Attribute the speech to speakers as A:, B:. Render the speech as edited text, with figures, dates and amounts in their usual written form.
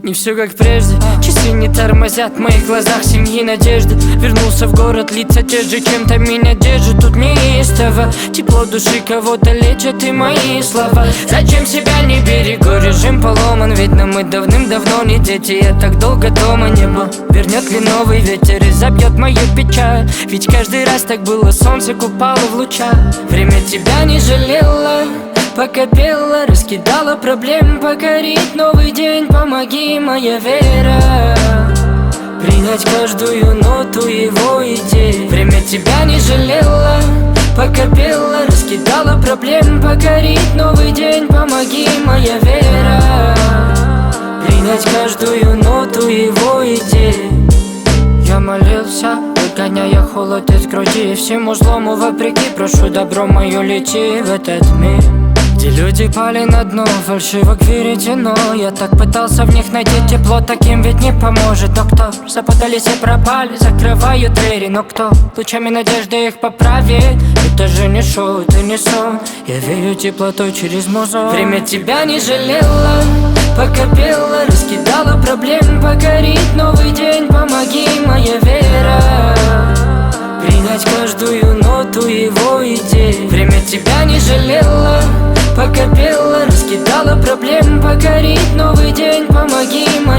A: Не все как прежде, часы не тормозят, в моих глазах семьи надежды. Вернулся в город, лица те же, чем-то меня держит. Тут неистово, тепло души кого-то лечат и мои слова. Зачем себя не берегу, режим поломан. Видно, мы давным-давно не дети, я так долго дома не был. Вернет ли новый ветер и забьет мою печаль? Ведь каждый раз так было, солнце купало в лучах. Время тебя не жалело, пока пела, раскидала проблем, покорить новый день. Помоги, моя вера, принять каждую ноту его идей. Время тебя не жалело, пока пела, раскидала проблем, покорить новый день. Помоги, моя вера, принять каждую ноту его идей. Я молился, выгоняя холод из груди, и всему злому вопреки прошу добро мое лети в этот мир, где люди пали на дно, фальшиво веретено. Я так пытался в них найти тепло, таким ведь не поможет. Но кто запутались и пропали, закрывают двери. Но кто лучами надежды их поправит? Это же не шоу, это не сон. Я верю теплотой через музон. Время тебя не жалело, пока пела, раскидала проблем, покорить новый день. Помоги, моя вера, принять каждую ноту его идей. Время тебя не жалело, пока пела, раскидала проблем, покорить новый день. Помоги, моя